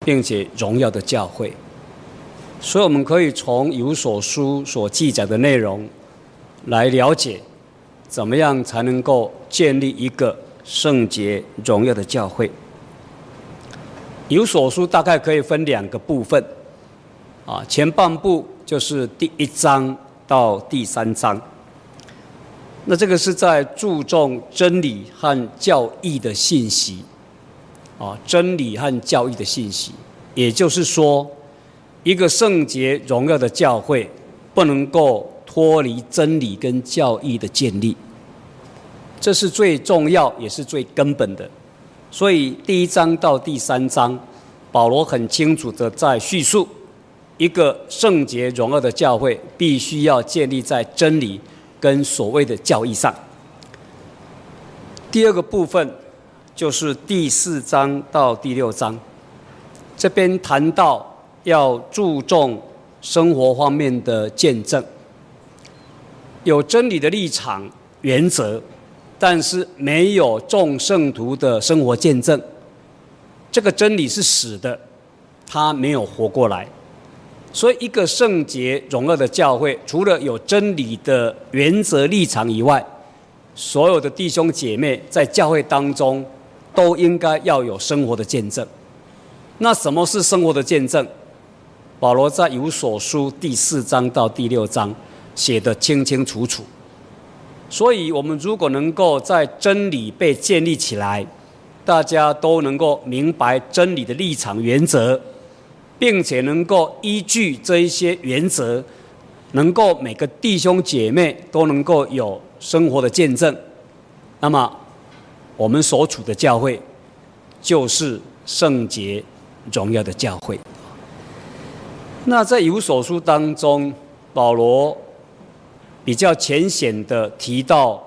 并且荣耀的教会。所以我们可以从以弗所书所记载的内容来了解，怎么样才能够建立一个圣洁荣耀的教会。以弗所书大概可以分2个部分，前半部就是第1章到第3章。那这个是在注重真理和教义的信息，真理和教义的信息，也就是说，一个圣洁荣耀的教会不能够脱离真理跟教义的建立，这是最重要也是最根本的。所以第1章到第3章，保罗很清楚的在叙述，一个圣洁荣耀的教会必须要建立在真理跟所谓的教义上。第2个部分就是第4章到第6章，这边谈到要注重生活方面的见证，有真理的立场原则，但是没有众圣徒的生活见证，这个真理是死的，它没有活过来。所以一个圣洁荣耀的教会，除了有真理的原则立场以外，所有的弟兄姐妹在教会当中都应该要有生活的见证。那什么是生活的见证？保罗在以弗所书第4章到第6章写得清清楚楚。所以我们如果能够在真理被建立起来，大家都能够明白真理的立场原则，并且能够依据这一些原则，能够每个弟兄姐妹都能够有生活的见证，那么我们所处的教会就是圣洁荣耀的教会。那在以弗所书当中，保罗比较浅显的提到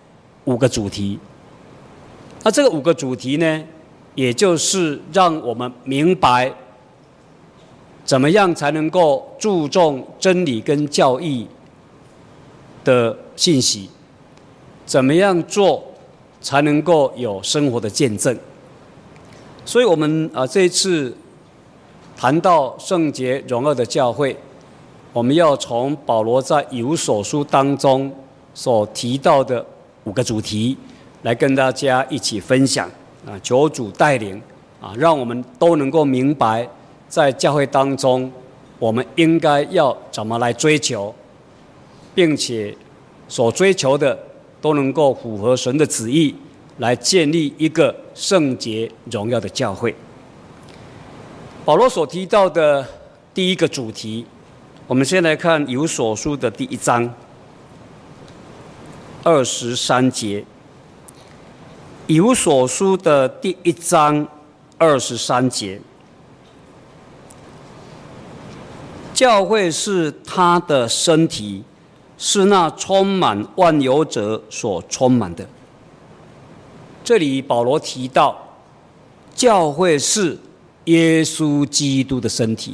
5个主题。那这个5个主题呢，也就是让我们明白怎么样才能够注重真理跟教义的信息，怎么样做才能够有生活的见证。所以我们这一次谈到圣洁荣耀的教会，我们要从保罗在以弗所书当中所提到的5个主题来跟大家一起分享，求主带领，让我们都能够明白在教会当中我们应该要怎么来追求，并且所追求的都能够符合神的旨意，来建立一个圣洁荣耀的教会。保罗所提到的第1个主题，我们先来看以弗所书的第1章23节。以弗所书的第1章23节，教会是他的身体，是那充满万有者所充满的。这里保罗提到，教会是耶稣基督的身体。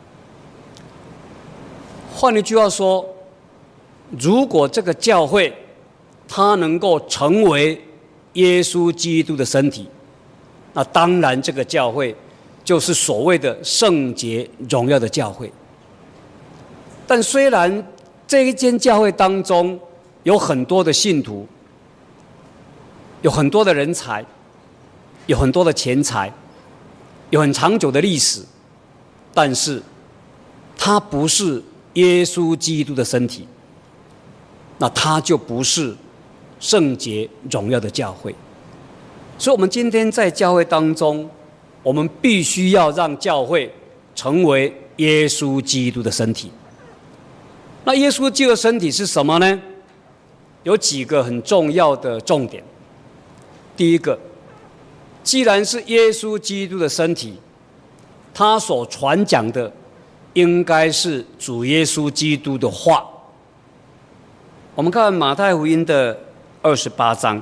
换一句话说，如果这个教会它能够成为耶稣基督的身体，那当然这个教会就是所谓的圣洁荣耀的教会。但虽然这一间教会当中有很多的信徒，有很多的人才，有很多的钱财，有很长久的历史，但是它不是耶稣基督的身体，那它就不是圣洁荣耀的教会。所以我们今天在教会当中，我们必须要让教会成为耶稣基督的身体。那耶稣基督的身体是什么呢？有几个很重要的重点。第一个，既然是耶稣基督的身体，他所传讲的应该是主耶稣基督的话。我们看马太福音的28章，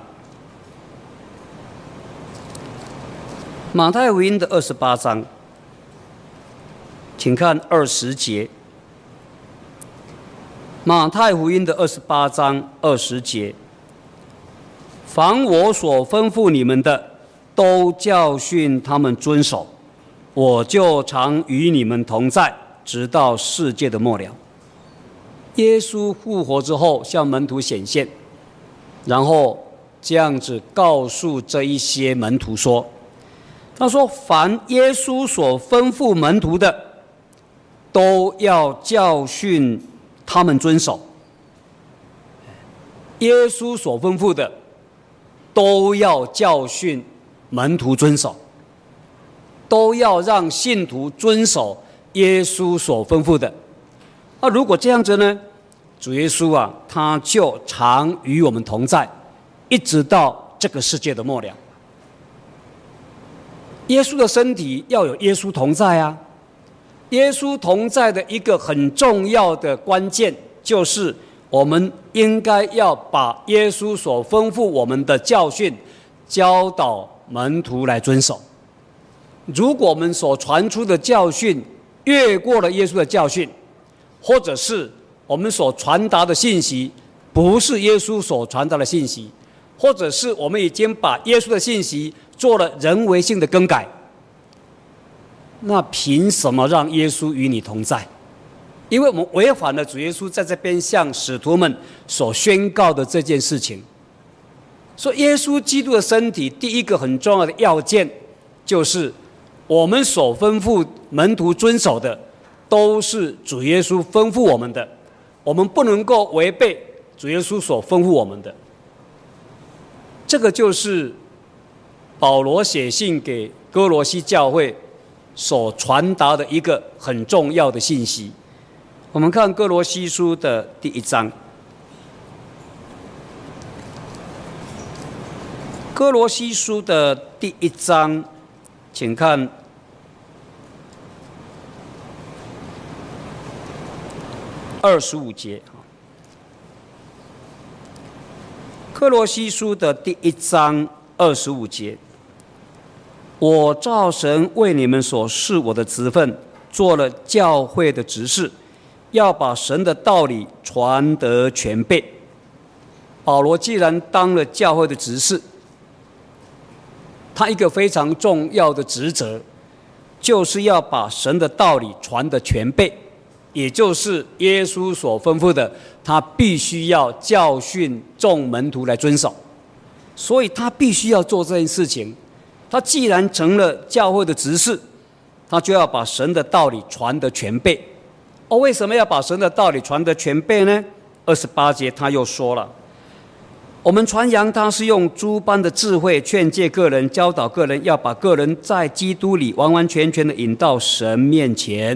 马太福音的28章，请看20节。马太福音的28章20节，凡我所吩咐你们的，都教训他们遵守， 我就常与你们同在，直到世界的末了。耶稣复活之后向门徒显现，然后这样子告诉这一些门徒说，他说凡耶稣所吩咐门徒的，都要教训他们遵守。耶稣所吩咐的都要教训门徒遵守，都要让信徒遵守耶稣所吩咐的。那如果这样子呢，主耶稣啊，他就常与我们同在，一直到这个世界的末了。耶稣的身体要有耶稣同在啊。耶稣同在的一个很重要的关键，就是我们应该要把耶稣所吩咐我们的教训教导门徒来遵守。如果我们所传出的教训越过了耶稣的教训，或者是我们所传达的信息不是耶稣所传达的信息，或者是我们已经把耶稣的信息做了人为性的更改，那凭什么让耶稣与你同在？因为我们违反了主耶稣在这边向使徒们所宣告的这件事情。所以耶稣基督的身体第一个很重要的要件，就是我们所吩咐门徒遵守的都是主耶稣吩咐我们的，我们不能够违背主耶稣所吩咐我们的。这个就是保罗写信给哥罗西教会所传达的一个很重要的信息。我们看哥罗西书的第1章，哥罗西书的第1章，请看25节。哥罗西书的第1章25节，我照神为你们所赐我的职分，做了教会的执事，要把神的道理传得全备。保罗既然当了教会的执事，他一个非常重要的职责，就是要把神的道理传得全备，也就是耶稣所吩咐的，他必须要教训众门徒来遵守。所以他必须要做这件事情。他既然成了教会的执事，他就要把神的道理传得全备。为什么要把神的道理传得全备呢？28节他又说了，我们传扬他是用诸般的智慧劝诫个人，教导个人，要把个人在基督里完完全全的引到神面前。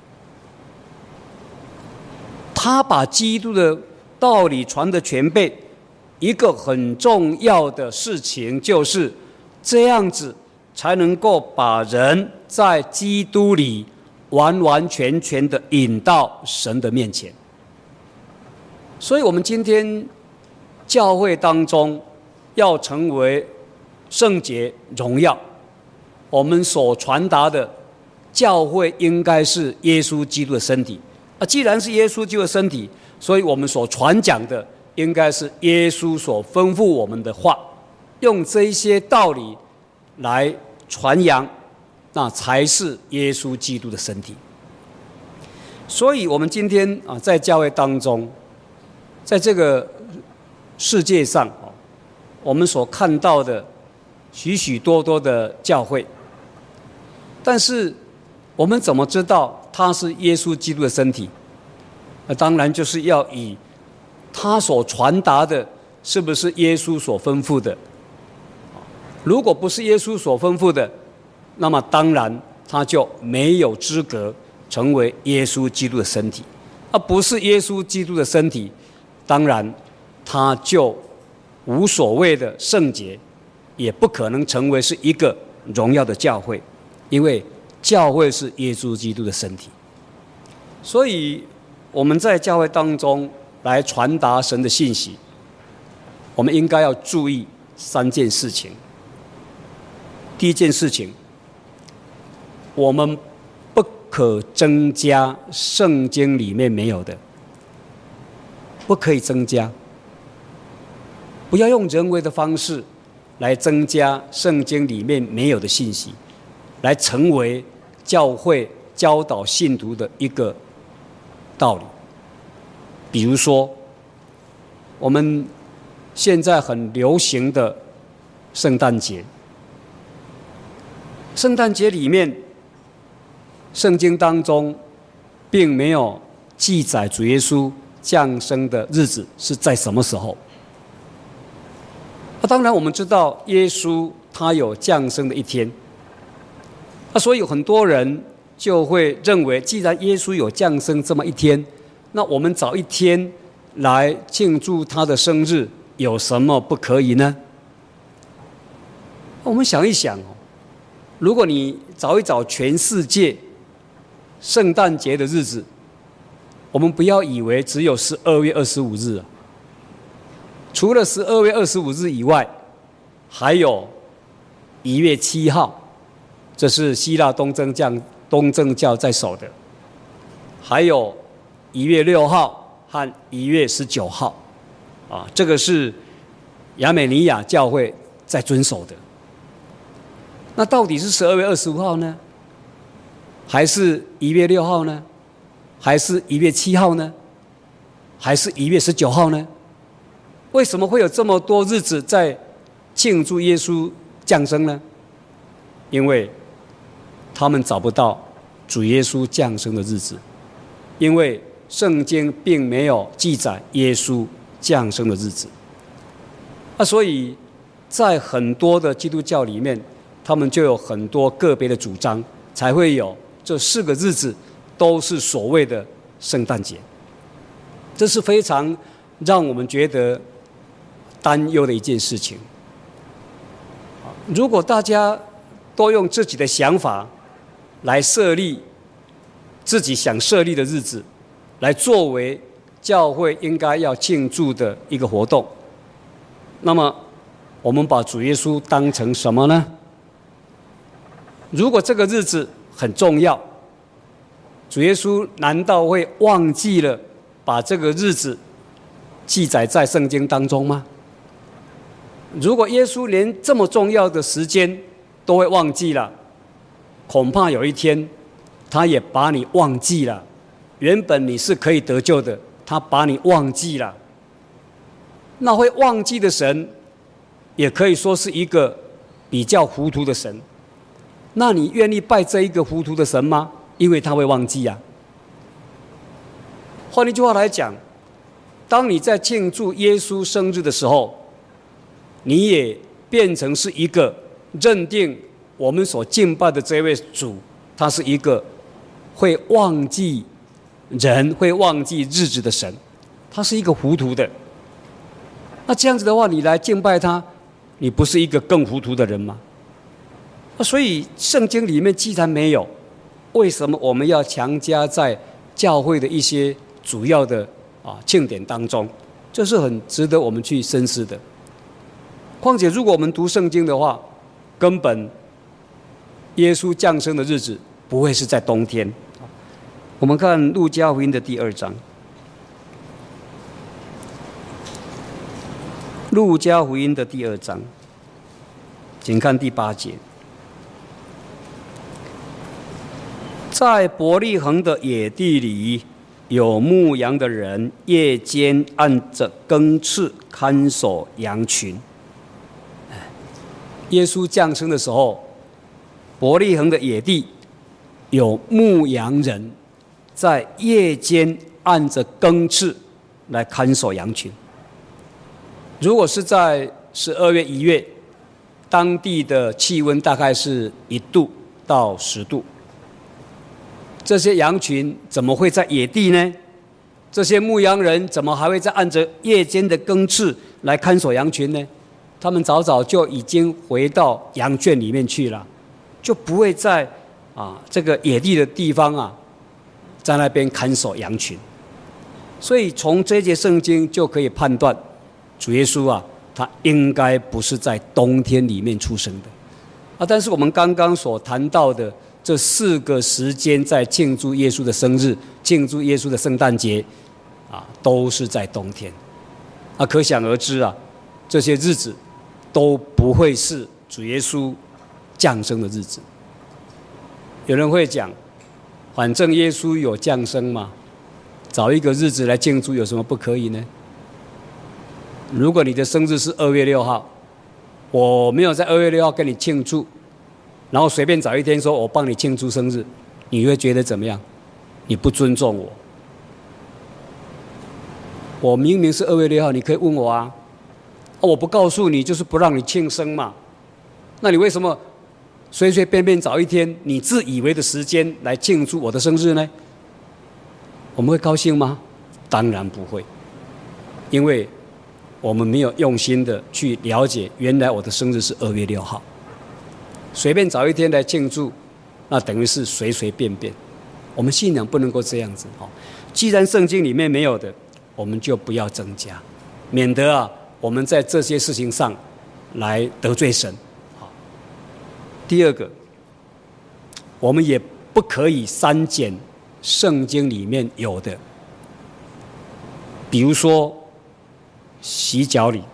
他把基督的道理传得全备，一个很重要的事情就是这样子才能够把人在基督里完完全全的引到神的面前。所以我们今天教会当中要成为圣洁荣耀，我们所传达的教会应该是耶稣基督的身体。既然是耶稣基督的身体，所以我们所传讲的应该是耶稣所吩咐我们的话，用这一些道理来传扬，那才是耶稣基督的身体。所以我们今天在教会当中，在这个世界上我们所看到的许许多多的教会，但是我们怎么知道它是耶稣基督的身体？当然就是要以他所传达的是不是耶稣所吩咐的。如果不是耶稣所吩咐的，那么当然他就没有资格成为耶稣基督的身体。不是耶稣基督的身体，当然他就无所谓的圣洁，也不可能成为是一个荣耀的教会，因为教会是耶稣基督的身体。所以我们在教会当中来传达神的信息，我们应该要注意3件事情。第一件事情，我们不可增加圣经里面没有的，不可以增加，不要用人为的方式来增加圣经里面没有的信息，来成为教会教导信徒的一个道理。比如说，我们现在很流行的圣诞节，圣诞节里面，圣经当中并没有记载主耶稣降生的日子是在什么时候。当然我们知道耶稣他有降生的一天，所以很多人就会认为，既然耶稣有降生这么一天，那我们早一天来庆祝他的生日有什么不可以呢？我们想一想，如果你找一找全世界圣诞节的日子，我们不要以为只有12月25日啊，除了12月25日以外，还有1月7号，这是希腊东正教在守的，还有1月6号和1月19号，这个是亚美尼亚教会在遵守的。那到底是12月25号呢？还是1月6号呢？还是1月7号呢？还是1月19号呢？为什么会有这么多日子在庆祝耶稣降生呢？因为他们找不到主耶稣降生的日子，因为圣经并没有记载耶稣降生的日子。所以在很多的基督教里面，他们就有很多个别的主张，才会有这4个日子都是所谓的圣诞节。这是非常让我们觉得担忧的一件事情。如果大家都用自己的想法来设立自己想设立的日子，来作为教会应该要庆祝的一个活动，那么我们把主耶稣当成什么呢？如果这个日子很重要，主耶稣难道会忘记了把这个日子记载在圣经当中吗？如果耶稣连这么重要的时间都会忘记了，恐怕有一天他也把你忘记了。原本你是可以得救的，他把你忘记了。那会忘记的神，也可以说是一个比较糊涂的神。那你愿意拜这一个糊涂的神吗？因为他会忘记啊。换一句话来讲，当你在庆祝耶稣生日的时候，你也变成是一个认定我们所敬拜的这位主，他是一个会忘记人、会忘记日子的神，他是一个糊涂的。那这样子的话，你来敬拜他，你不是一个更糊涂的人吗？所以圣经里面既然没有，为什么我们要强加在教会的一些主要的庆典当中？这是很值得我们去深思的。况且如果我们读圣经的话，根本耶稣降生的日子不会是在冬天。我们看路加福音的第2章，路加福音的第2章，请看第8节。在伯利恒的野地里，有牧羊的人夜间按着更次看守羊群。耶稣降生的时候，伯利恒的野地有牧羊人在夜间按着更次来看守羊群。如果是在12月、1月，当地的气温大概是1度到10度。这些羊群怎么会在野地呢？这些牧羊人怎么还会在按着夜间的更次来看守羊群呢？他们早早就已经回到羊圈里面去了，就不会在这个野地的地方在那边看守羊群。所以从这节圣经就可以判断，主耶稣他应该不是在冬天里面出生的但是我们刚刚所谈到的这4个时间在庆祝耶稣的生日、庆祝耶稣的圣诞节都是在冬天可想而知这些日子都不会是主耶稣降生的日子。 有人会讲，反正耶稣有降生嘛，找一个日子来庆祝有什么不可以呢？如果你的生日是2月6号，我没有在2月6号跟你庆祝，然后随便找一天说我帮你庆祝生日，你会觉得怎么样？你不尊重我。我明明是2月6号，你可以问我啊，我不告诉你就是不让你庆生嘛。那你为什么随随便便找一天你自以为的时间来庆祝我的生日呢？我们会高兴吗？当然不会，因为我们没有用心的去了解，原来我的生日是2月6号，随便找一天来庆祝，那等于是随随便便。我们信仰不能够这样子。既然圣经里面没有的，我们就不要增加，免得我们在这些事情上来得罪神。第二个，我们也不可以删减圣经里面有的，比如说洗脚礼。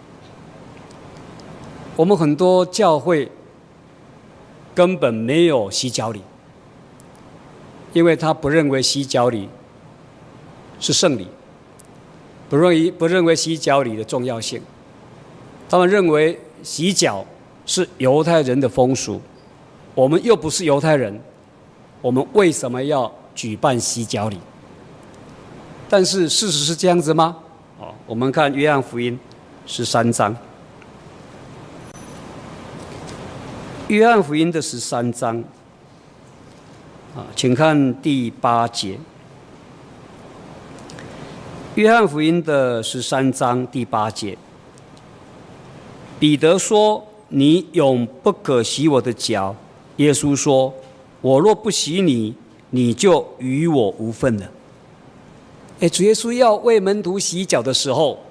我们很多教会根本没有洗脚礼，因为他不认为洗脚礼是圣礼，不认为洗脚礼的重要性。他们认为洗脚是犹太人的风俗，我们又不是犹太人，我们为什么要举办洗脚礼？但是事实是这样子吗？我们看约翰福音13章，约翰福音的13章，请看第8节。约翰福音的13章第8节，彼得说：“你永不可洗我的脚。”耶稣说：“我若不洗你，你就与我无分了。”主耶稣要为门徒洗脚的时候，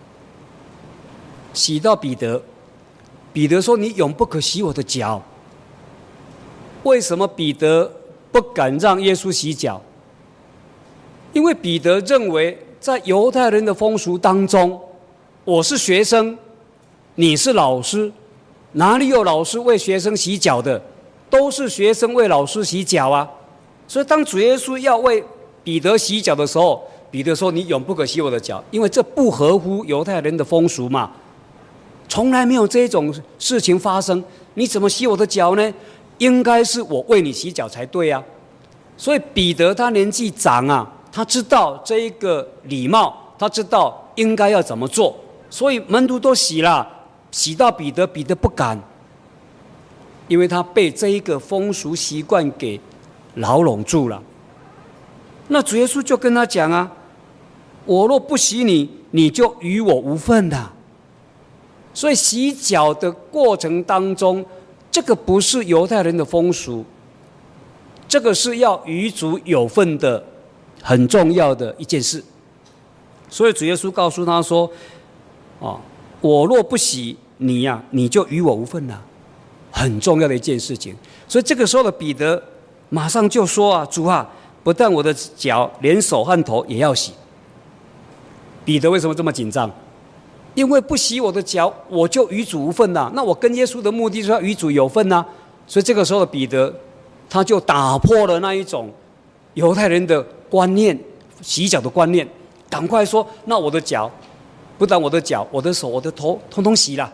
洗到彼得，彼得说：“你永不可洗我的脚。”为什么彼得不敢让耶稣洗脚？因为彼得认为，在犹太人的风俗当中，我是学生，你是老师，哪里有老师为学生洗脚的？都是学生为老师洗脚啊。所以当主耶稣要为彼得洗脚的时候，彼得说：“你永不可洗我的脚，因为这不合乎犹太人的风俗嘛，从来没有这种事情发生，你怎么洗我的脚呢？应该是我为你洗脚才对啊。”所以彼得他年纪长啊，他知道这一个礼貌，他知道应该要怎么做，所以门徒都洗了，洗到彼得不敢，因为他被这一个风俗习惯给牢笼住了。那主耶稣就跟他讲啊：“我若不洗你，你就与我无分了。”所以洗脚的过程当中，这个不是犹太人的风俗，这个是要与主有份的很重要的一件事。所以主耶稣告诉他说：“我若不洗你呀，你就与我无分了。”很重要的一件事情。所以这个时候的彼得马上就说啊：“主啊，不但我的脚，连手和头也要洗。”彼得为什么这么紧张？因为不洗我的脚，我就与主无分呐。那我跟耶稣的目的是要与主有份呐。所以这个时候的彼得，他就打破了那一种犹太人的观念，洗脚的观念，赶快说：“那我的脚，不但我的脚，我的手，我的头，统统洗了。”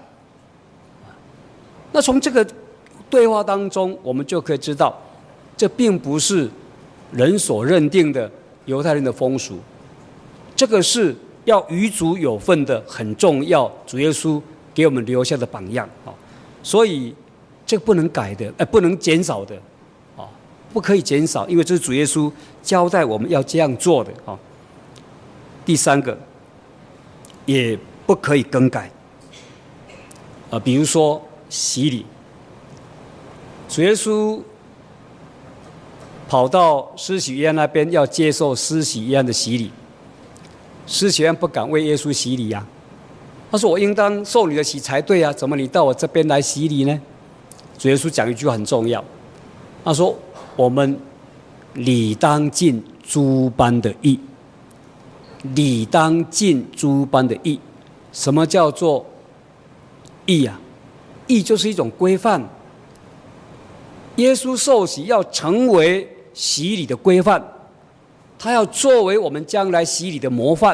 那从这个对话当中，我们就可以知道，这并不是人所认定的犹太人的风俗，这个是要与主有份的很重要，主耶稣给我们留下的榜样。所以这个不能改的，不能减少的，不可以减少，因为这是主耶稣交代我们要这样做的。第三个，也不可以更改。比如说洗礼，主耶稣跑到施洗约翰那边要接受施洗约翰的洗礼，施洗约翰不敢为耶稣洗礼啊，他说：“我应当受你的洗才对啊，怎么你到我这边来洗礼呢？”主耶稣讲一句很重要，他说：“我们理当尽诸般的义。”理当尽诸般的义。什么叫做义啊？义就是一种规范。 耶稣受洗要成为洗礼的规范，他要作为我们将来洗礼的模范。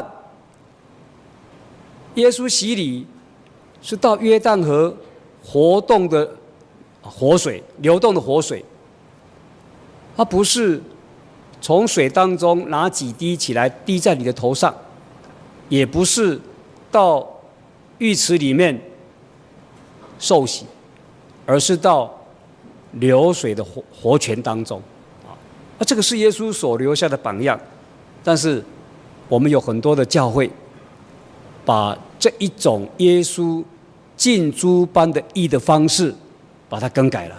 耶稣洗礼是到约旦河活动的活水，流动的活水，他不是从水当中拿几滴起来滴在你的头上，也不是到浴池里面受洗，而是到流水的活泉当中。这个是耶稣所留下的榜样。但是我们有很多的教会把这一种耶稣尽诸般的义的方式把它更改了。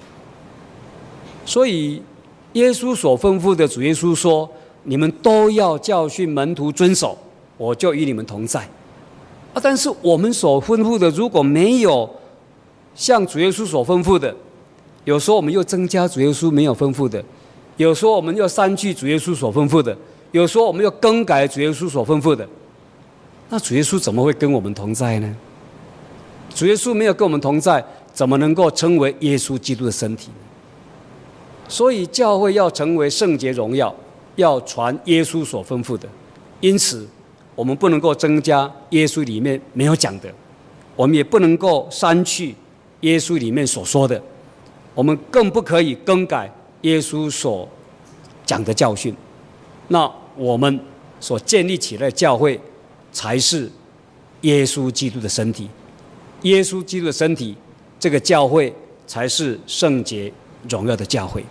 所以耶稣所吩咐的，主耶稣说，你们都要教训门徒遵守，我就与你们同在。但是我们所吩咐的如果没有像主耶稣所吩咐的，有时候我们又增加主耶稣没有吩咐的，有时候我们又删去主耶稣所吩咐的，有时候我们又更改主耶稣所吩咐的，那主耶稣怎么会跟我们同在呢？主耶稣没有跟我们同在，怎么能够成为耶稣基督的身体呢？所以教会要成为圣洁荣耀，要传耶稣所吩咐的。因此我们不能够增加耶稣里面没有讲的，我们也不能够删去耶稣里面所说的，我们更不可以更改耶稣所讲的教训。那我们所建立起来的教会才是耶稣基督的身体，耶稣基督的身体，这个教会才是圣洁荣耀的教会。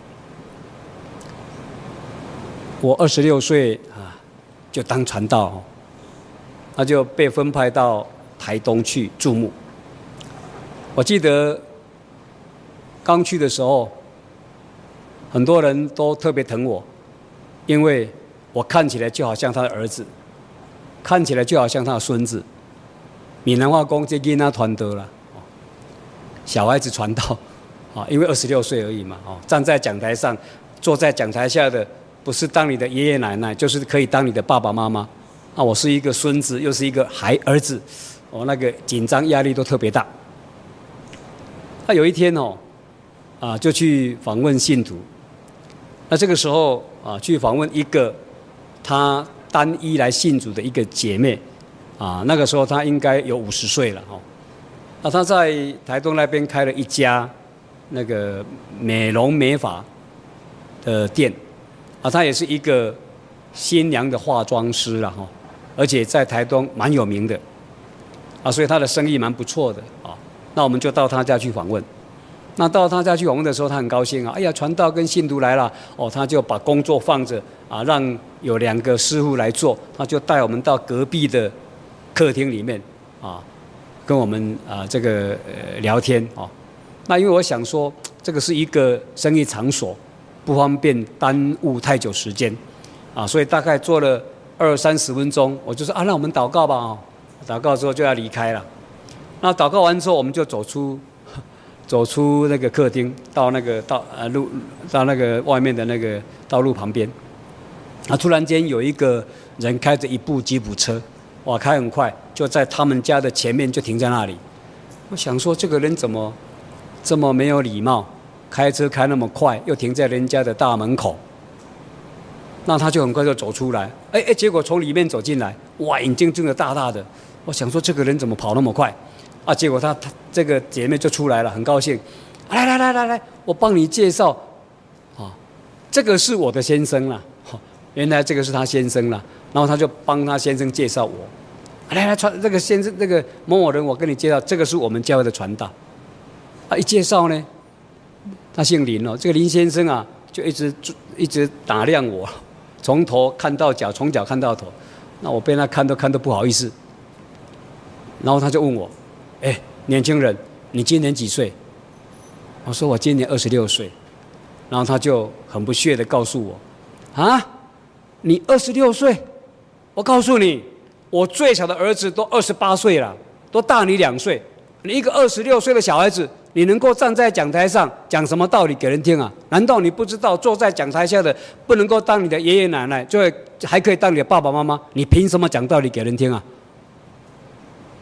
我26岁就当传道，他就被分派到台东去注目。我记得刚去的时候，很多人都特别疼我，因为我看起来就好像他的儿子，看起来就好像他的孙子。闽南话讲这囡仔传道啦，小孩子传道，因为26岁而已嘛，站在讲台上，坐在讲台下的不是当你的爷爷奶奶，就是可以当你的爸爸妈妈。我是一个孙子，又是一个儿子，那个紧张压力都特别大。有一天就去访问信徒。那这个时候去访问一个他单一来信主的一个姐妹，那个时候她应该有50岁了。那她在台东那边开了一家那个美容美发的店，她也是一个新娘的化妆师了，而且在台东蛮有名的，所以她的生意蛮不错的。那我们就到她家去访问。那到他家去访问的时候，他很高兴哎呀，传道跟信徒来了，他就把工作放着让有2个师傅来做，他就带我们到隔壁的客厅里面跟我们这个聊天那因为我想说，这个是一个生意场所，不方便耽误太久时间所以大概做了20-30分钟，我就说那我们祷告吧祷告之后就要离开了。那祷告完之后，我们就走出那个客厅，到那个到那个外面的那个道路旁边。突然间有一个人开着一部吉普车，开很快，就在他们家的前面就停在那里。我想说，这个人怎么这么没有礼貌，开车开那么快，又停在人家的大门口。那他就很快就走出来，结果从里面走进来，眼睛睁得大大的。我想说，这个人怎么跑那么快？结果他这个姐妹就出来了，很高兴，来，我帮你介绍，这个是我的先生啦，原来这个是他先生啦，然后他就帮他先生介绍我，来传这个先生，这个某某人，我跟你介绍，这个是我们教会的传道，一介绍呢，他姓林这个林先生就一直打量我，从头看到脚，从脚看到头，那我被他看都不好意思，然后他就问我。年轻人，你今年几岁？我说我今年26岁。然后他就很不屑地告诉我，你26岁？我告诉你，我最小的儿子都28岁了，都大你2岁。你一个26岁的小孩子，你能够站在讲台上讲什么道理给人听啊？难道你不知道坐在讲台下的不能够当你的爷爷奶奶，就还可以当你的爸爸妈妈？你凭什么讲道理给人听啊？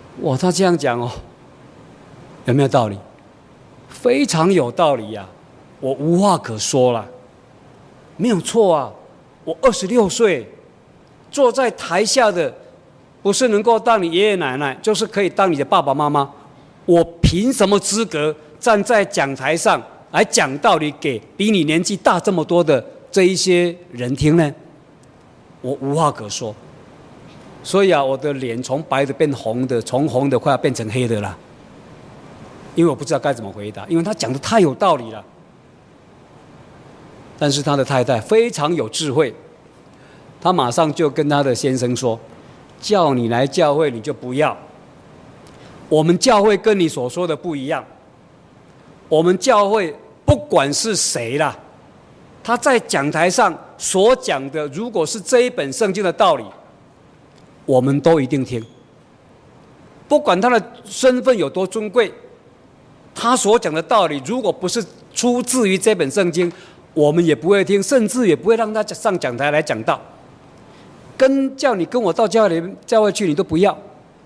他这样讲有没有道理？非常有道理呀！ 我无话可说了。没有错啊，我26岁，坐在台下的不是能够当你爷爷奶奶，就是可以当你的爸爸妈妈。我凭什么资格站在讲台上来讲道理给比你年纪大这么多的这一些人听呢？我无话可说。所以啊，我的脸从白的变红的，从红的快要变成黑的了。因为我不知道该怎么回答，因为他讲的太有道理了。但是他的太太非常有智慧，他马上就跟他的先生说：“叫你来教会你就不要，我们教会跟你所说的不一样。我们教会不管是谁啦，他在讲台上所讲的，如果是这一本圣经的道理，我们都一定听。不管他的身份有多尊贵，他所讲的道理如果不是出自于这本圣经，我们也不会听，甚至也不会让他上讲台来讲道。叫你跟我到教会去，你都不要。”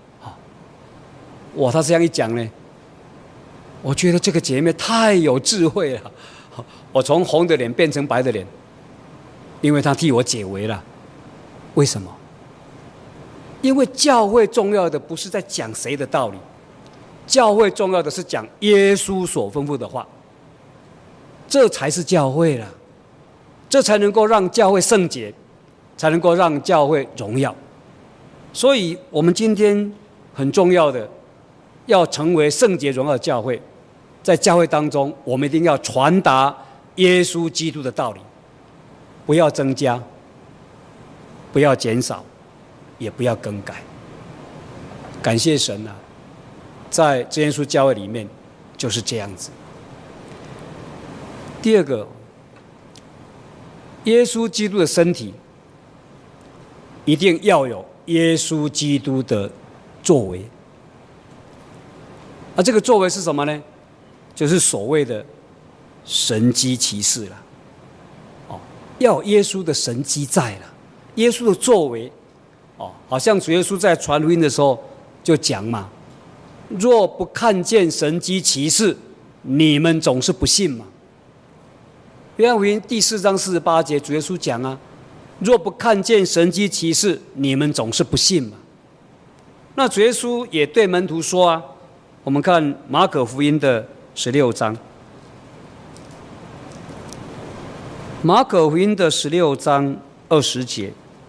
哇，他这样一讲呢，我觉得这个姐妹太有智慧了。我从红的脸变成白的脸，因为她替我解围了。为什么？因为教会重要的不是在讲谁的道理，教会重要的是讲耶稣所吩咐的话。这才是教会了，这才能够让教会圣洁，才能够让教会荣耀。所以我们今天很重要的，要成为圣洁荣耀的教会，在教会当中，我们一定要传达耶稣基督的道理，不要增加，不要减少，也不要更改。感谢神啊，在真耶稣教会里面就是这样子。第二个，耶稣基督的身体一定要有耶稣基督的作为。这个作为是什么呢？就是所谓的神迹奇事了。要有耶稣的神迹在了，耶稣的作为。好像主耶稣在传福音的时候就讲嘛：“若不看见神迹奇事，你们总是不信嘛。”约翰福音第4章48节，主耶稣讲啊：“若不看见神迹奇事，你们总是不信嘛。”那主耶稣也对门徒说啊，我们看马可福音的16章，马可福音的16章20节，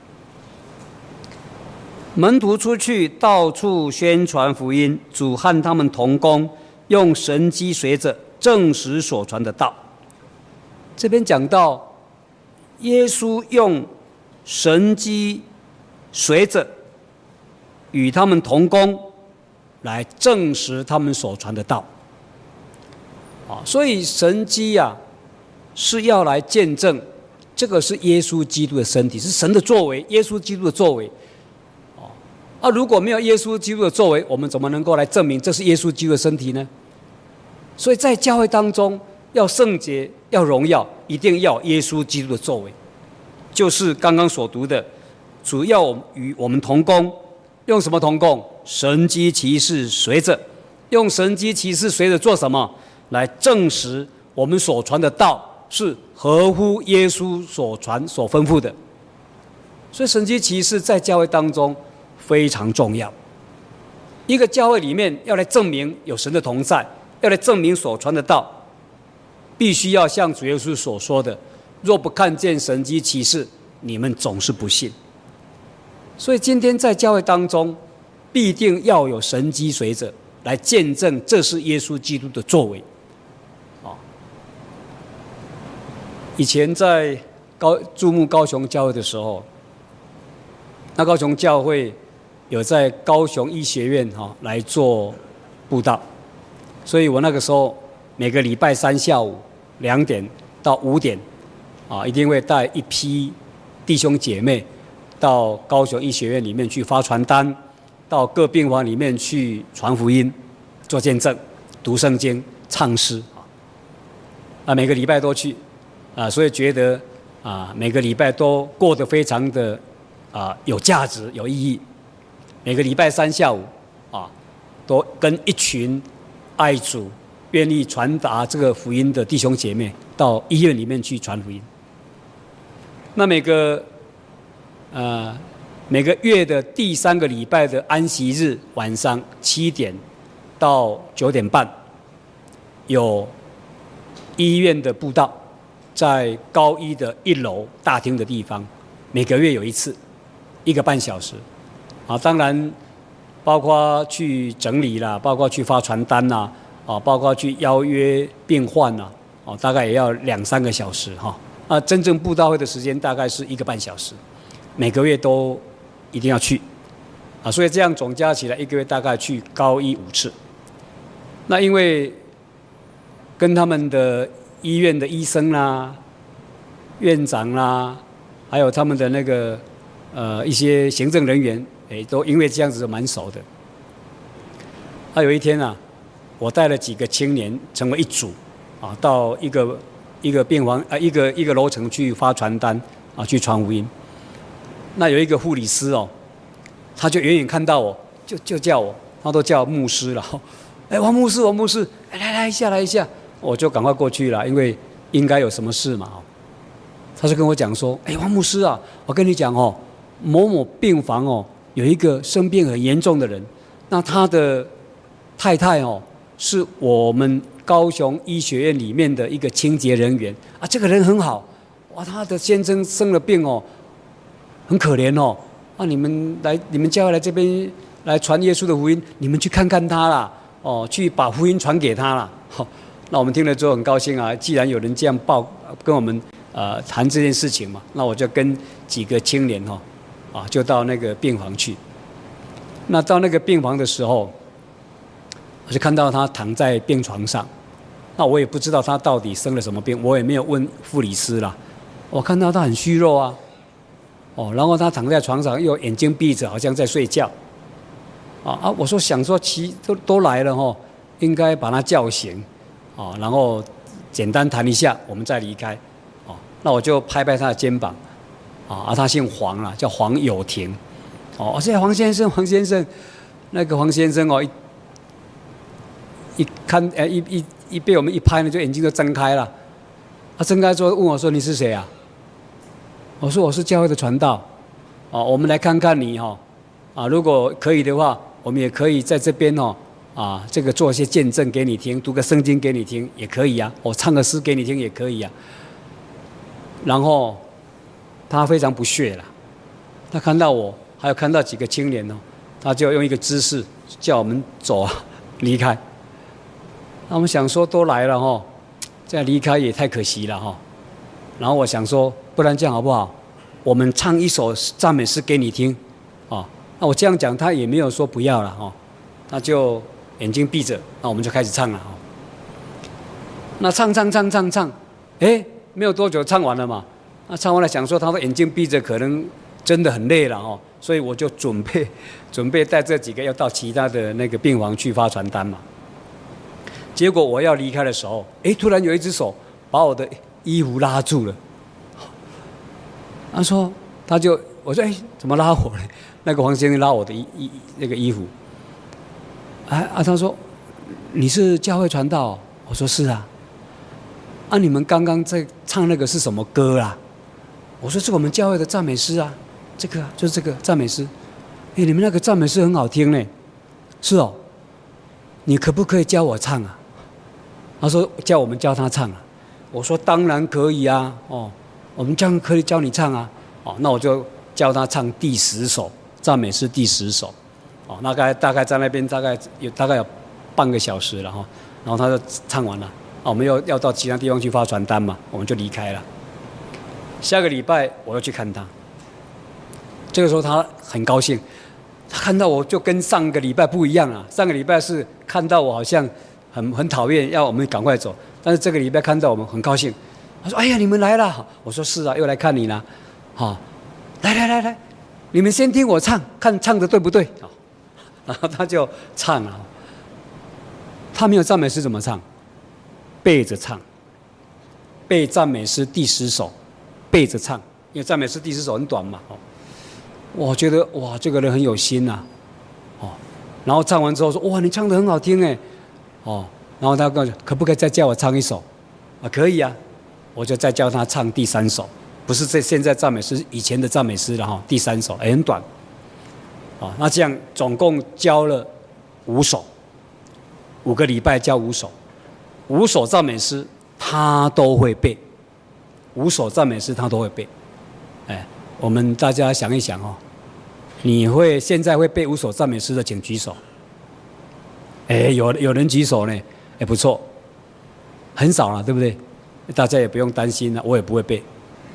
门徒出去到处宣传福音，主和他们同工，用神迹随着证实所传的道。这边讲到耶稣用神迹随着与他们同工来证实他们所传的道。所以神迹啊是要来见证这个是耶稣基督的身体，是神的作为，耶稣基督的作为。如果没有耶稣基督的作为，我们怎么能够来证明这是耶稣基督的身体呢？所以在教会当中要圣洁，要荣耀，一定要耶稣基督的作为，就是刚刚所读的，主要与我们同工，用什么同工？神迹奇事随着，用神迹奇事随着做什么？来证实我们所传的道是合乎耶稣所传所吩咐的。所以神迹奇事在教会当中非常重要。一个教会里面要来证明有神的同在，要来证明所传的道，必须要像主耶稣所说的：若不看见神迹奇事，你们总是不信。所以今天在教会当中，必定要有神迹随着来见证这是耶稣基督的作为。以前在注目高雄教会的时候，那高雄教会有在高雄医学院来做布道，所以我那个时候每个礼拜3下午2点到5点一定会带一批弟兄姐妹到高雄医学院里面去发传单，到各病房里面去传福音、做见证、读圣经、唱诗每个礼拜都去所以觉得每个礼拜都过得非常的有价值、有意义。每个礼拜3下午都跟一群爱主、愿意传达这个福音的弟兄姐妹到医院里面去传福音。那每个月的第3个礼拜的安息日晚上7点到9点半，有医院的布道，在高一的1楼大厅的地方，每个月有一次，1个半小时。当然包括去整理啦，包括去发传单啦，包括去邀约病患啦，大概也要2-3个小时哈。真正布道会的时间大概是1个半小时，每个月都一定要去，所以这样总加起来1个月大概去高一5次。那因为跟他们的医院的医生啦、院长啦，还有他们的那个一些行政人员，都因为这样子蛮熟的。有一天啊，我带了几个青年成为一组，到一个病房一个楼层去发传单去传福音。那有一个护理师他就远远看到我，就叫我，他都叫牧师了。王牧师，来一下，我就赶快过去了，因为应该有什么事嘛。他就跟我讲说，王牧师啊，我跟你讲某某病房有一个生病很严重的人，那他的太太是我们高雄医学院里面的一个清洁人员这个人很好，他的先生生了病很可怜你们教会来这边来传耶稣的福音，你们去看看他啦，去把福音传给他啦。那我们听了之后很高兴啊，既然有人这样跟我们谈这件事情嘛，那我就跟几个青年就到那个病房去。那到那个病房的时候，我就看到他躺在病床上，那我也不知道他到底生了什么病，我也没有问护理师啦。我看到他很虚弱啊，然后他躺在床上，又眼睛闭着，好像在睡觉。我想说都来了应该把他叫醒，然后简单谈一下，我们再离开。那我就拍拍他的肩膀，他姓黄啦，叫黄友廷。我说黄先生，那个黄先生一看一被我们一拍呢，就眼睛就睁开了。他睁开之后问我说：“你是谁啊？”我说：“我是教会的传道。我们来看看你如果可以的话，我们也可以在这边这个做一些见证给你听，读个圣经给你听也可以啊，我唱个诗给你听也可以啊。”然后他非常不屑了，他看到我，还有看到几个青年他就用一个姿势叫我们走离开。那我们想说都来了这样离开也太可惜了然后我想说，不然这样好不好？我们唱一首赞美诗给你听那我这样讲，他也没有说不要了他就眼睛闭着，那我们就开始唱了那唱，没有多久唱完了嘛。那唱完了想说，他的眼睛闭着，可能真的很累了所以我就准备带这几个要到其他的那个病房去发传单嘛。结果我要离开的时候，突然有一只手把我的衣服拉住了。我说怎么拉我呢？那个黄先生拉我的那个衣服。他说你是教会传道我说是啊。你们刚刚在唱那个是什么歌啊？我说是我们教会的赞美诗啊，这个就是这个赞美诗。你们那个赞美诗很好听呢。是你可不可以教我唱啊？他说叫我们教他唱啊。我说当然可以啊，我们这样可以教你唱啊。那我就教他唱第10首赞美诗第10首。大概在那边大概有半个小时了然后他就唱完了。我们要到其他地方去发传单嘛，我们就离开了。下个礼拜我要去看他，这个时候他很高兴，他看到我就跟上个礼拜不一样了。上个礼拜是看到我好像很讨厌，要我们赶快走，但是这个礼拜看到我们很高兴。他说：“哎呀，你们来了！”我说：“是啊，又来看你了。”来，你们先听我唱，看唱的对不对？然后他就唱了。他没有赞美诗怎么唱？背着唱，背赞美诗第10首，背着唱，因为赞美诗第10首很短嘛。我觉得哇，这个人很有心呐。然后唱完之后说：“哇，你唱得很好听哎。”然后他跟我说：“可不可以再叫我唱一首？”可以啊。 我就再教他唱第3首，不是现在赞美诗，以前的赞美诗了哈，第3首很短，那这样总共教了5首，5个礼拜教5首，5首赞美诗他都会背，5首赞美诗他都会背，我们大家想一想你现在会背5首赞美诗的，请举手。有人举手呢，不错，很少了，对不对？大家也不用担心了，我也不会背。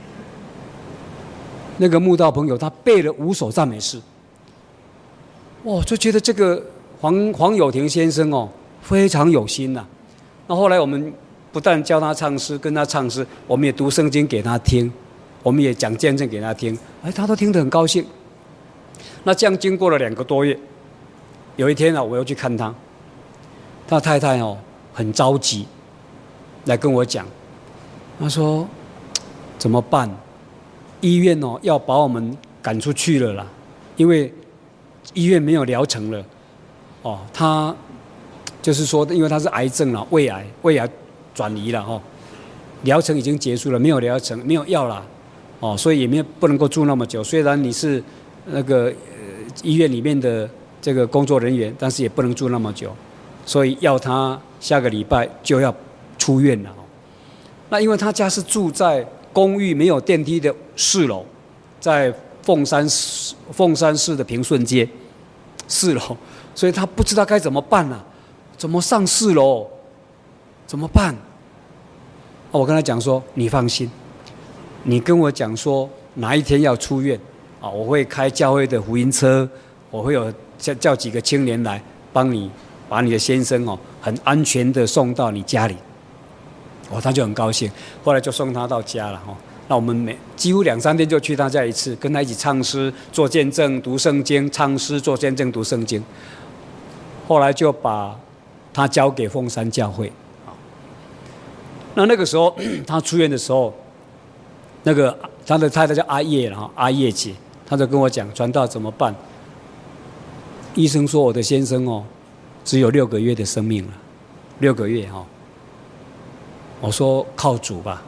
那个慕道朋友他背了5首赞美诗，就觉得这个黄友庭先生非常有心呐。那后来我们不但教他唱诗，跟他唱诗，我们也读圣经给他听，我们也讲见证给他听，他都听得很高兴。那这样经过了2个多月，有一天我又去看他，他太太很着急，来跟我讲，他说怎么办？医院要把我们赶出去了啦，因为医院没有疗程了。他就是说，因为他是癌症了，胃癌转移了疗程已经结束了，没有疗程，没有药了所以也不能够住那么久。虽然你是那个医院里面的这个工作人员，但是也不能住那么久，所以要他下个礼拜就要出院了。那因为他家是住在公寓没有电梯的4楼，在凤山市的平顺街4楼，所以他不知道该怎么办啊，怎么上4楼，怎么办？我跟他讲说，你放心，你跟我讲说哪一天要出院我会开教会的福音车，我会有叫几个青年来帮你把你的先生很安全的送到你家里。他就很高兴，后来就送他到家了那我们几乎2-3天就去他家一次，跟他一起唱诗、做见证、读圣经，唱诗、做见证、读圣经。后来就把他交给凤山教会。那个时候他出院的时候，那个他的太太叫阿叶了阿叶姐，他就跟我讲，传道怎么办？医生说我的先生只有6个月的生命了，6个月我说靠主吧，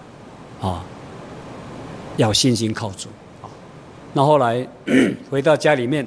要信心靠主。那后来回到家里面，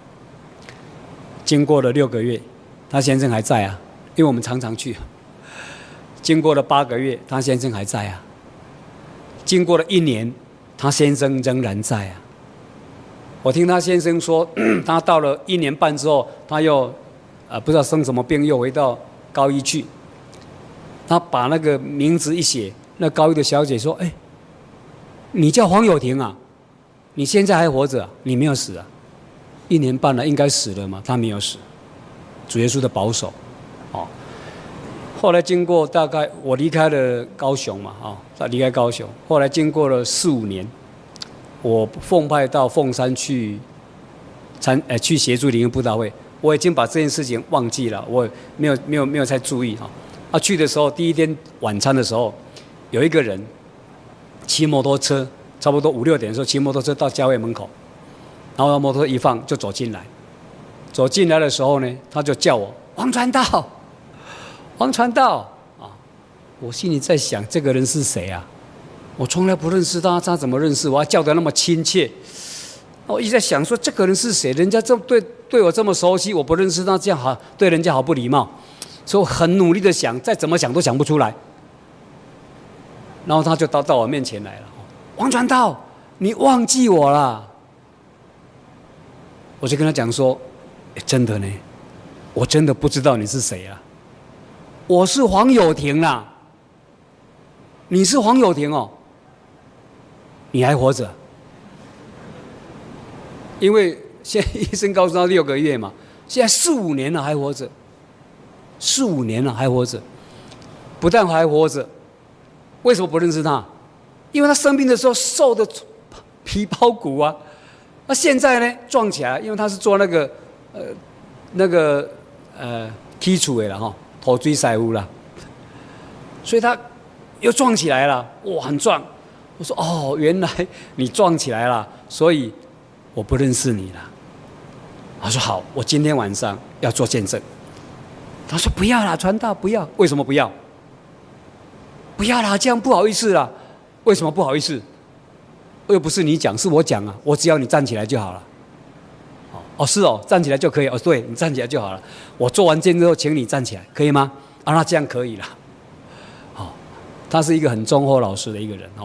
经过了6个月，他先生还在啊，因为我们常常去。经过了8个月，他先生还在啊。经过了1年，他先生仍然在啊。我听他先生说，他到了1年半之后，他又不知道生什么病，又回到高一去。他把那个名字一写，那高一的小姐说：“你叫黄友庭啊？你现在还活着啊？你没有死啊？1年半了，应该死了嘛？他没有死，主耶稣的保守。”后来经过大概我离开了高雄嘛，他离开高雄，后来经过了4-5年，我奉派到凤山去协助灵恩布道会，我已经把这件事情忘记了，我没有再注意去的时候，第一天晚餐的时候，有一个人骑摩托车，差不多5-6点的时候骑摩托车到教会门口，然后摩托车一放就走进来。走进来的时候呢，他就叫我王传道，王传道我心里在想，这个人是谁啊？我从来不认识他，他怎么认识我？叫得那么亲切。我一直在想说，这个人是谁？人家对我这么熟悉，我不认识他，这样好对人家好不礼貌。所以我很努力的想，再怎么想都想不出来。然后他就到我面前来了，王传道，你忘记我了？我就跟他讲说，真的呢，我真的不知道你是谁啊。我是黄友庭啦。你是黄友庭你还活着？因为现在医生告诉他6个月嘛，现在4-5年了还活着。4-5年了还活着，不但还活着，为什么不认识他？因为他生病的时候瘦的皮包骨啊，那现在呢壮起来，因为他是做那个基础的啦头椎塞屋啦，所以他又壮起来了，哇，很壮。我说原来你壮起来了，所以我不认识你了。他说好，我今天晚上要做见证。他说不要啦，传道不要。为什么不要？不要啦，这样不好意思啦。 为什么不好意思？又不是你讲，是我讲啊，我只要你站起来就好了。哦，是哦，站起来就可以哦，对，你站起来就好了。我做完监之后，请你站起来，可以吗？啊，那这样可以了。好，他是一个很忠厚老实的一个人哦，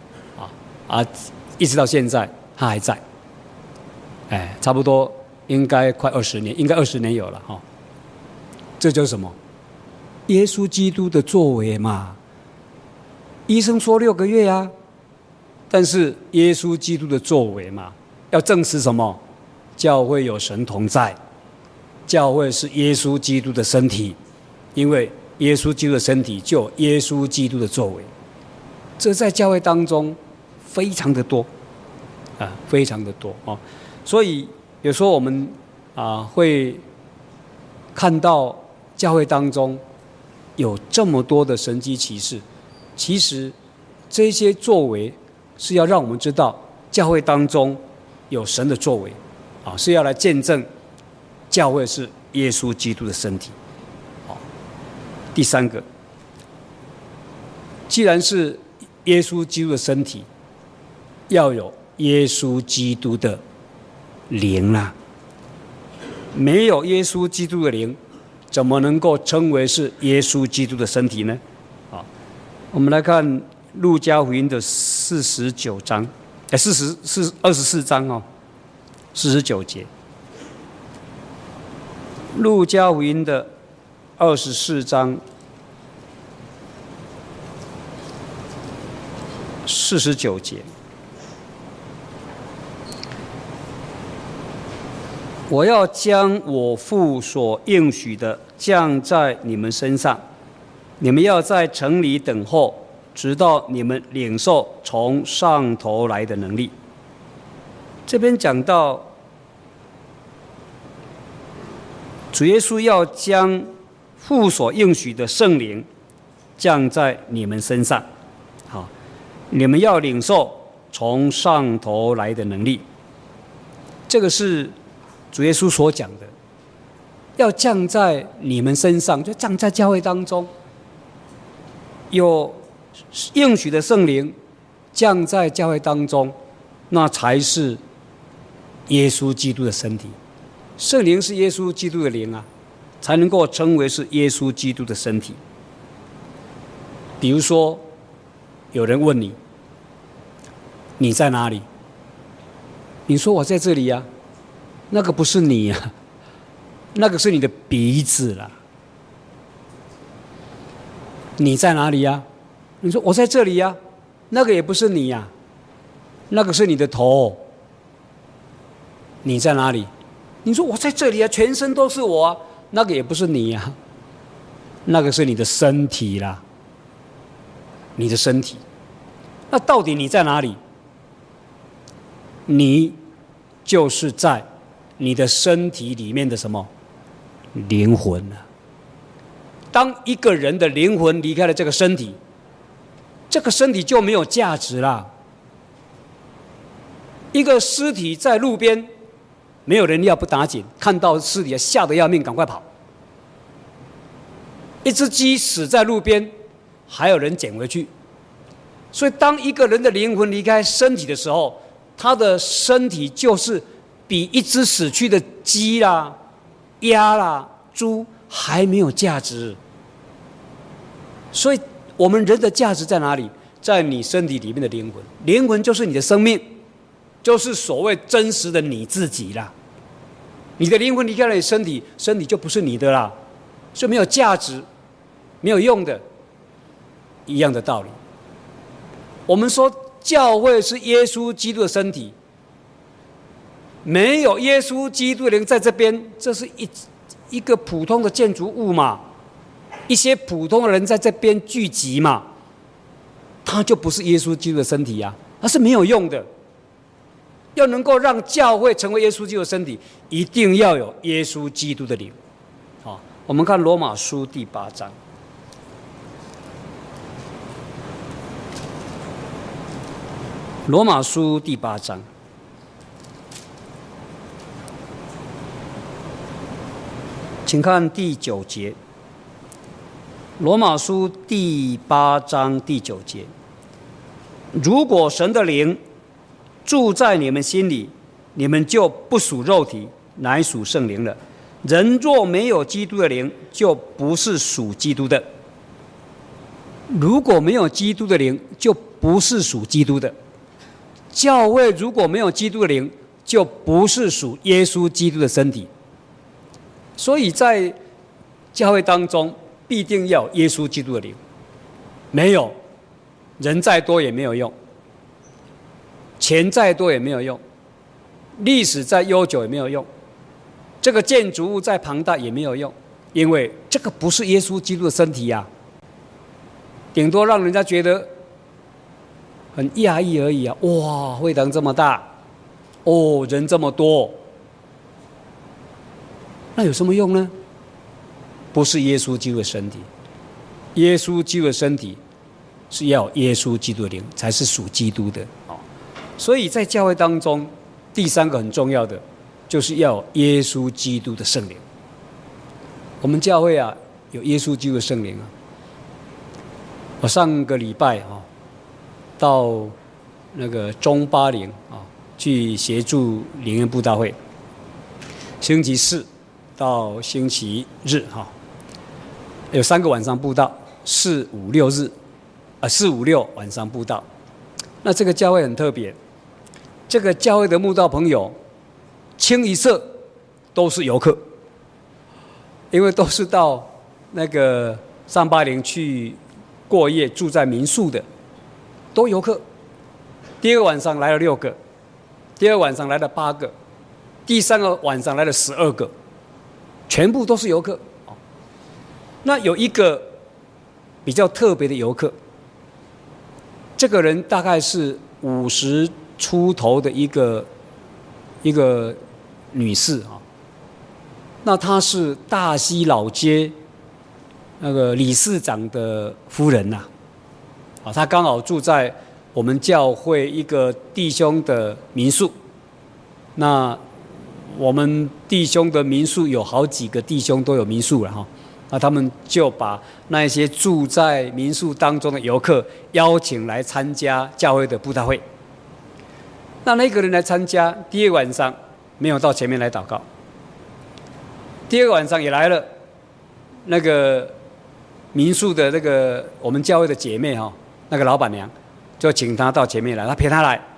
一直到现在他还在，差不多应该快20年，应该20年有了哈。这就是什么？耶稣基督的作为嘛。医生说6个月啊，但是耶稣基督的作为嘛，要证实什么？教会有神同在，教会是耶稣基督的身体，因为耶稣基督的身体就有耶稣基督的作为，这在教会当中非常的多，非常的多哦。所以有时候我们会看到教会当中有这么多的神迹奇事，其实这些作为是要让我们知道教会当中有神的作为。是要来见证教会是耶稣基督的身体。第三个，既然是耶稣基督的身体，要有耶稣基督的灵啊！没有耶稣基督的灵，怎么能够称为是耶稣基督的身体呢？我们来看路加福音的49章，24章哦。49节，路加福音的24章49节，我要将我父所应许的降在你们身上，你们要在城里等候，直到你们领受从上头来的能力。这边讲到主耶稣要将父所应许的圣灵降在你们身上，好，你们要领受从上头来的能力。这个是主耶稣所讲的，要降在你们身上，就降在教会当中，有应许的圣灵降在教会当中，那才是耶稣基督的身体。圣灵是耶稣基督的灵啊，才能够称为是耶稣基督的身体。比如说有人问你，你在哪里？你说我在这里啊，那个不是你啊，那个是你的鼻子啦。你在哪里呀？你说我在这里呀，那个也不是你呀，那个是你的头。你在哪里？你说我在这里啊，全身都是我啊，那个也不是你呀，那个是你的身体啦，你的身体。那到底你在哪里？你就是在你的身体里面的什么？灵魂啊。当一个人的灵魂离开了这个身体，这个身体就没有价值啦。一个尸体在路边，没有人要不打紧，看到尸体吓得要命，赶快跑。一只鸡死在路边，还有人捡回去。所以当一个人的灵魂离开身体的时候，他的身体就是比一只死去的鸡啦、鸭啦、猪还没有价值。所以我们人的价值在哪里？在你身体里面的灵魂。灵魂就是你的生命，就是所谓真实的你自己啦。你的灵魂离开了你身体，身体就不是你的啦，所以没有价值，没有用的。一样的道理。我们说教会是耶稣基督的身体，没有耶稣基督的灵在这边，这是一个普通的建筑物嘛，一些普通的人在这边聚集嘛，他就不是耶稣基督的身体啊，他是没有用的。要能够让教会成为耶稣基督的身体，一定要有耶稣基督的灵。好，我们看罗马书第8章。罗马书第8章，请看第9节。罗马书第8章第9节， 如果神的灵住在你们心里，你们就不属肉体，乃属圣灵了。人若没有基督的灵，就不是属基督的。如果没有基督的灵，就不是属基督的。教会如果没有基督的灵，就不是属耶稣基督的身体。所以在教会当中，必定要有耶稣基督的灵。没有，人再多也没有用，钱再多也没有用，历史再悠久也没有用，这个建筑物再庞大也没有用，因为这个不是耶稣基督的身体呀。顶多让人家觉得很讶异而已啊！哇，会堂这么大，哦，人这么多，那有什么用呢？不是耶稣基督的身体。耶稣基督的身体是要有耶稣基督的灵，才是属基督的。所以在教会当中，第三个很重要的，就是要有耶稣基督的圣灵。我们教会啊，有耶稣基督的圣灵啊。我上个礼拜到那个中巴陵去协助灵恩布道会，星期四到星期日有3个晚上布道，4、5、6日，4、5、6晚上布道。那这个教会很特别，这个教会的慕道朋友，清一色都是游客，因为都是到那个上巴陵去过夜，住在民宿的，都游客。第2个晚上来了6个，第2个晚上来了8个，第3个晚上来了12个，全部都是游客。那有一个比较特别的游客，这个人大概是50出头的一个女士那她是大溪老街那个理事长的夫人她刚好住在我们教会一个弟兄的民宿。那我们弟兄的民宿有好几个弟兄都有民宿了那他们就把那些住在民宿当中的游客邀请来参加教会的布道会。那个人来参加，第2个晚上没有到前面来祷告，第2个晚上也来了，那个民宿的那个我们教会的姐妹那个老板娘就请他到前面来，他陪他来，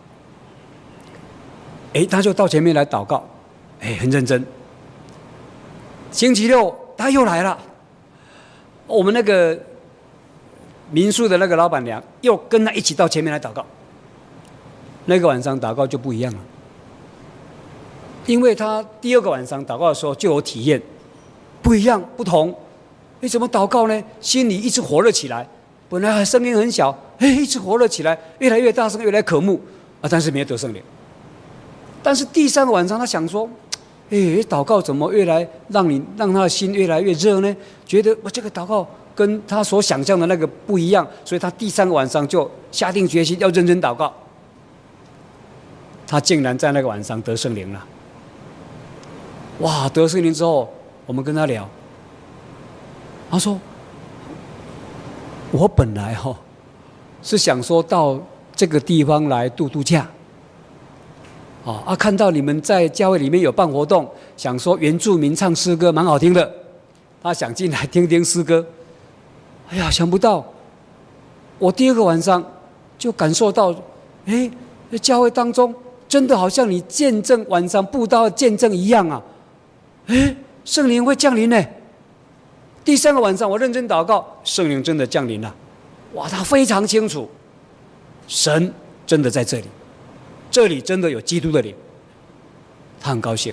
他就到前面来祷告，很认真。星期6他又来了，我们那个民宿的那个老板娘又跟他一起到前面来祷告。那个晚上祷告就不一样了，因为他第2个晚上祷告的时候就有体验，不一样不同。怎么祷告呢？心里一直火热起来，本来声音很小，一直火热起来，越来越大声，越来越渴慕但是没有得圣灵。但是第3个晚上他想说，祷告怎么越来让他的心越来越热呢？觉得这个祷告跟他所想象的那个不一样，所以他第3个晚上就下定决心要认真祷告。他竟然在那个晚上得圣灵了。哇！得圣灵之后，我们跟他聊，他说：“我本来是想说到这个地方来度假。看到你们在教会里面有办活动，想说原住民唱诗歌蛮好听的，他想进来听听诗歌。想不到我第2个晚上就感受到，教会当中真的好像你见证晚上布道的见证一样圣灵会降临呢。第3个晚上我认真祷告，圣灵真的降临了。哇，他非常清楚，神真的在这里。”这里真的有基督的灵，他很高兴。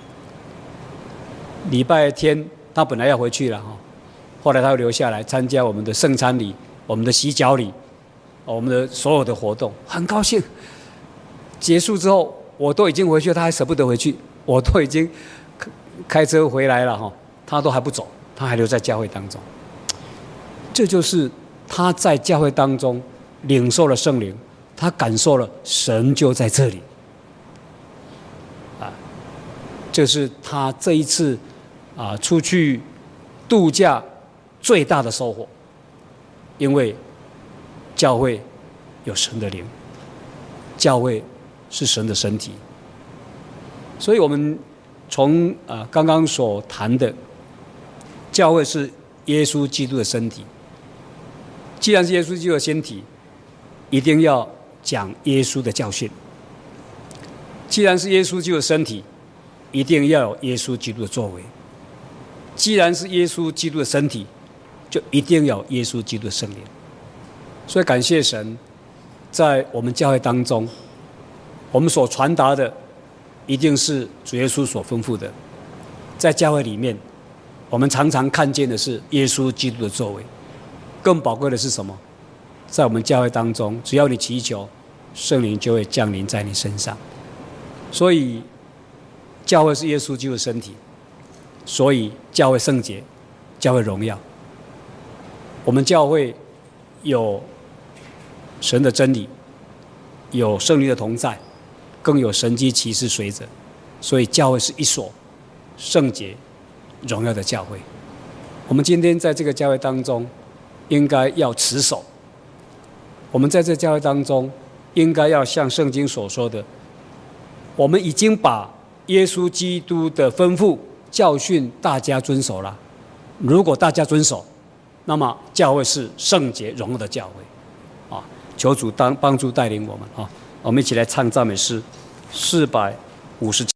礼拜天他本来要回去了后来他又留下来参加我们的圣餐礼、我们的洗脚礼、我们的所有的活动，很高兴。结束之后，我都已经回去，他还舍不得回去。我都已经开车回来了他都还不走，他还留在教会当中。这就是他在教会当中领受了圣灵。他感受了神就在这里这是他这一次出去度假最大的收获，因为教会有神的灵。教会是神的身体，所以我们从刚刚所谈的，教会是耶稣基督的身体。既然是耶稣基督的身体，一定要讲耶稣的教训。既然是耶稣基督的身体，一定要有耶稣基督的作为。既然是耶稣基督的身体，就一定要有耶稣基督的圣灵。所以感谢神，在我们教会当中，我们所传达的一定是主耶稣所吩咐的。在教会里面，我们常常看见的是耶稣基督的作为。更宝贵的是什么？在我们教会当中，只要你祈求，圣灵就会降临在你身上。所以教会是耶稣基督的身体，所以教会圣洁，教会荣耀。我们教会有神的真理，有圣灵的同在，更有神迹奇事随着，所以教会是一所圣洁荣耀的教会。我们今天在这个教会当中，应该要持守。我们在这教会当中，应该要像圣经所说的，我们已经把耶稣基督的吩咐教训大家遵守了。如果大家遵守，那么教会是圣洁荣耀的教会。求主帮助带领我们。我们一起来唱赞美诗457。